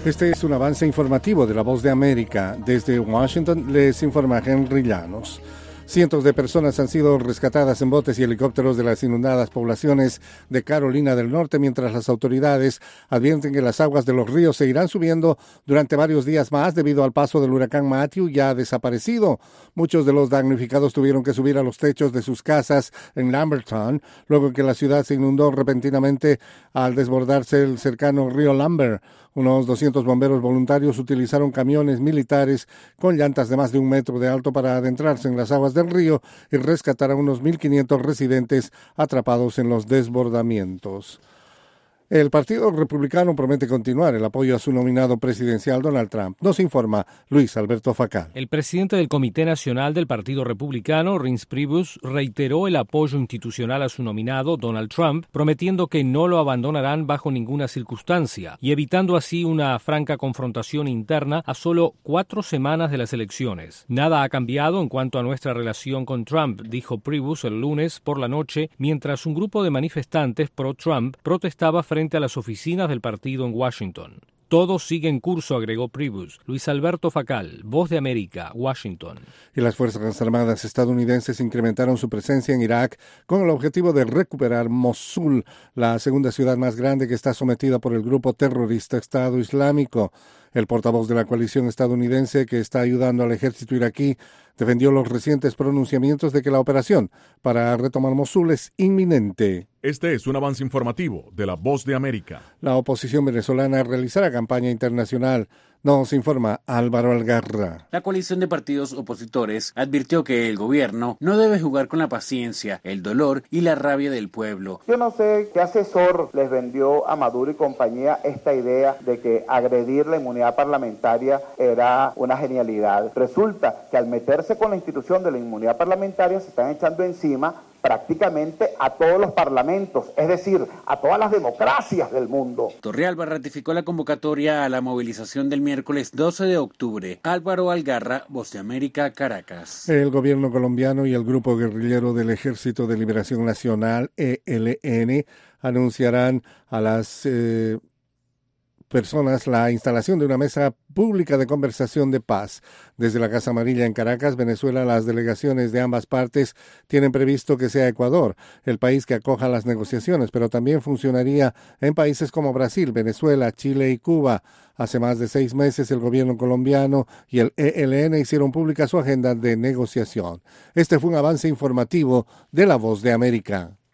Este es un avance informativo de La Voz de América. Desde Washington les informa Henry Llanos. Cientos de personas han sido rescatadas en botes y helicópteros de las inundadas poblaciones de Carolina del Norte, mientras las autoridades advierten que las aguas de los ríos se irán subiendo durante varios días más debido al paso del huracán Matthew, ya desaparecido. Muchos de los damnificados tuvieron que subir a los techos de sus casas en Lamberton, luego que la ciudad se inundó repentinamente al desbordarse el cercano río Lumber. Unos 200 bomberos voluntarios utilizaron camiones militares con llantas de más de 1 metro de alto para adentrarse en las aguas del río y rescatar a unos 1.500 residentes atrapados en los desbordamientos. El Partido Republicano promete continuar el apoyo a su nominado presidencial Donald Trump. Nos informa Luis Alberto Facal. El presidente del Comité Nacional del Partido Republicano, Reince Priebus, reiteró el apoyo institucional a su nominado Donald Trump, prometiendo que no lo abandonarán bajo ninguna circunstancia y evitando así una franca confrontación interna a solo 4 semanas de las elecciones. Nada ha cambiado en cuanto a nuestra relación con Trump, dijo Priebus el lunes por la noche, mientras un grupo de manifestantes pro-Trump protestaba frente a las oficinas del partido en Washington. Todo sigue en curso, agregó Priebus. Luis Alberto Facal, Voz de América, Washington. Y las Fuerzas Armadas estadounidenses incrementaron su presencia en Irak con el objetivo de recuperar Mosul, la segunda ciudad más grande que está sometida por el grupo terrorista Estado Islámico. El portavoz de la coalición estadounidense que está ayudando al ejército iraquí defendió los recientes pronunciamientos de que la operación para retomar Mosul es inminente. Este es un avance informativo de La Voz de América. La oposición venezolana realizará campaña internacional. Nos informa Álvaro Algarra. La coalición de partidos opositores advirtió que el gobierno no debe jugar con la paciencia, el dolor y la rabia del pueblo. Yo no sé qué asesor les vendió a Maduro y compañía esta idea de que agredir la inmunidad parlamentaria era una genialidad. Resulta que al meterse con la institución de la inmunidad parlamentaria se están echando encima prácticamente a todos los parlamentos, es decir, a todas las democracias del mundo. Torrealba ratificó la convocatoria a la movilización del miércoles 12 de octubre. Álvaro Algarra, Voz de América, Caracas. El gobierno colombiano y el grupo guerrillero del Ejército de Liberación Nacional, ELN, anunciarán a las personas la instalación de una mesa pública de conversación de paz. Desde la Casa Amarilla en Caracas, Venezuela, las delegaciones de ambas partes tienen previsto que sea Ecuador, el país que acoja las negociaciones, pero también funcionaría en países como Brasil, Venezuela, Chile y Cuba. Hace más de 6 meses el gobierno colombiano y el ELN hicieron pública su agenda de negociación. Este fue un avance informativo de La Voz de América.